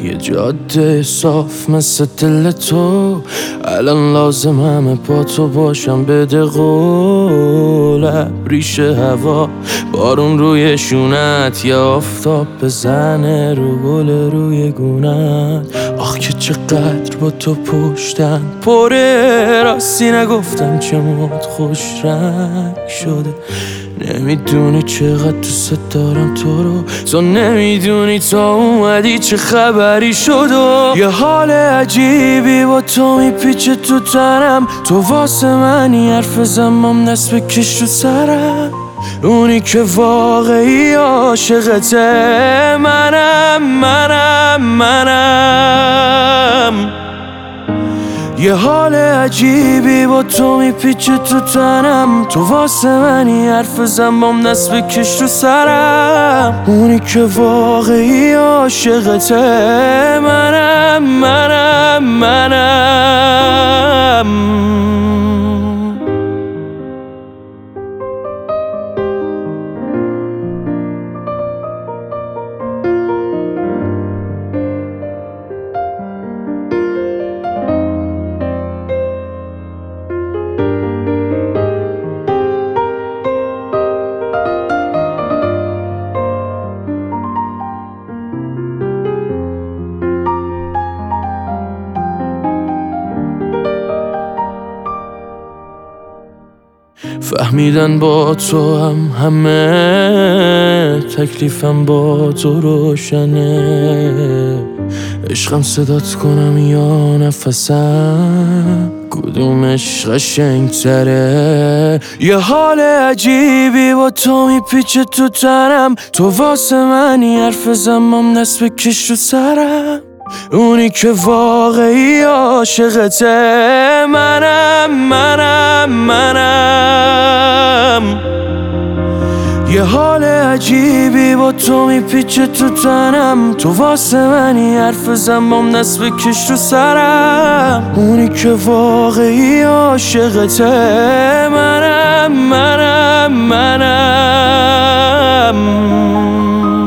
یه جاده صاف مثل دل تو، الان لازم همه با تو باشم. بده قول ریش هوا، بارون روی شونت، یا آفتاب بزنه رو گل روی گونت. آخ که چقدر با تو پشتم پره، راستی نگفتم چه موت خوش رنگ شده. نمیدونی چقدر دوست دارم تو رو، تو نمیدونی تا اومدی چه خبری شد. و یه حال عجیبی با تو میپیچه تو تنم، تو واسه منی حرف زمام دست بکش رو سرم. اونی که واقعی عاشقته منم. یه حال عجیبی با تو میپیچه تو تنم، تو واسه منی حرف زنبام دست بکش رو سرم. اونی که واقعی عاشقته منم. فهمیدن با تو همه تکلیفم با تو روشنه. عشقم صدات کنم یا نفسم، کدومش قشنگ‌تره؟ یه حال عجیبی با تو میپیچه تو تنم، تو واسه منی حرف زنبام دست بکش رو سرم. اونی که واقعی عاشقته منم. یه حال عجیبی با تو میپیچه تو تنم، تو واسه منی حرف زنبام دست بکش رو سرم. اونی که واقعی عاشقته منم.